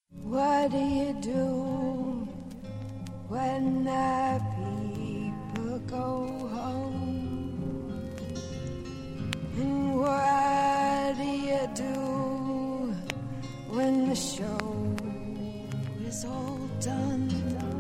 What do you do when the people go home? And what do you do when the show is all done?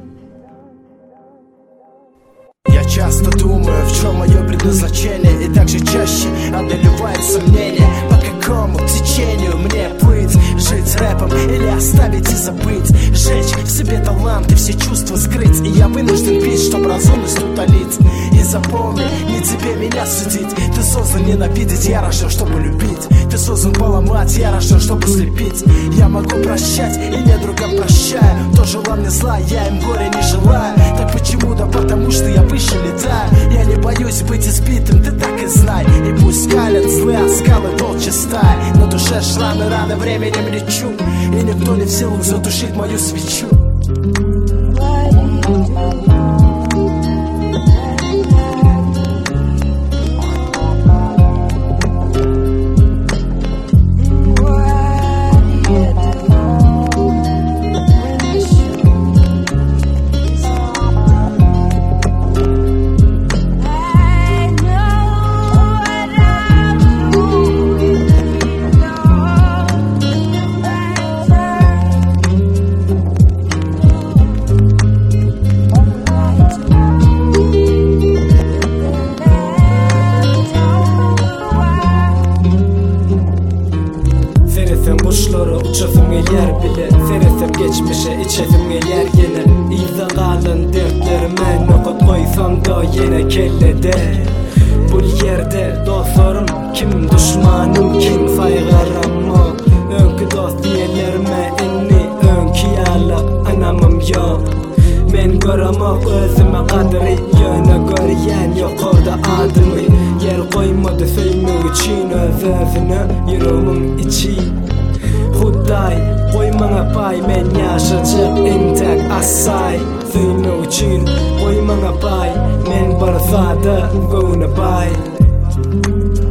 Я часто думаю, в чем мое предназначение, и также чаще одолевает сомнения, по какому течению мне плыть, жить рэпом или оставить и забыть, сжечь в себе талант и все чувства скрыть. И я вынужден пить, чтобы разумность утолить. И запомни, не тебе меня судить. Ты создан ненавидеть, я рожден, чтобы любить. Ты создан поломать, я рожден, чтобы слепить. Я могу прощать и недругам прощаю. Кто желал мне зла, я им горя не желаю. Так почему? Да потому что я выше летаю. Я не боюсь быть избитым, ты так и знай. И пусть скалят злые оскалы волчья стая. На душе шрамы, раны, временем лечу. И никто не в силах затушить мою свечу. Boşlara uçafım yer bile Ferethim geçmişe içefim yer yine İza kalın dertlerime nokut koysam da yine kellede Bu yerde dostlarım kim düşmanım kim saygarım Önkü dost diyelerime inni önkü yalak anamım yok Men göremek özüme kadri yöne göryen yok orada adımı Yer koymadı söylemek için özüne yüreğimin içi Xuday qo'ymanga pay men yashayacak intak asay Suyno uchun qo'ymanga pay men bir zada go'na bay